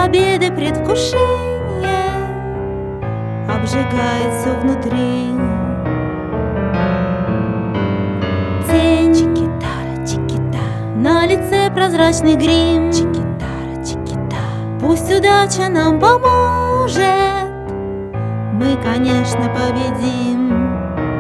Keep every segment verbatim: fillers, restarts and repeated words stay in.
победы предвкушение обжигает все внутри. Тень, чикитара, чикита, на лице прозрачный грим. Чикитара, чикита, пусть удача нам поможет, мы, конечно, победим.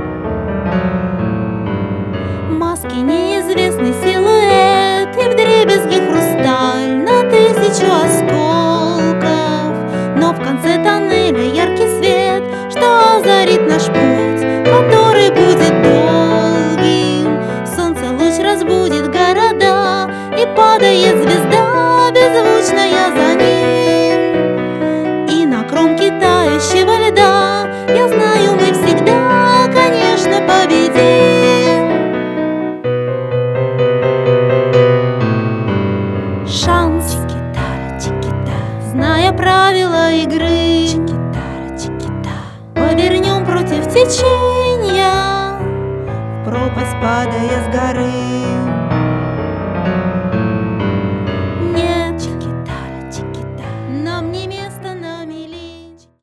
Маски неизвестный силуэт, и вдребезги хрусталь на тысячу осколков. Но в конце тоннеля яркий свет, что озарит наш путь, который будет долгим. Солнце луч разбудит города, и падает звезда беззвучная за ним. И на кромке тающего льда, я знаю, мы всегда, конечно, победим. Шанс, чикитара, чикита, зная правила игры, чикитара, чикита, повернем против течения, в пропасть падая с горы.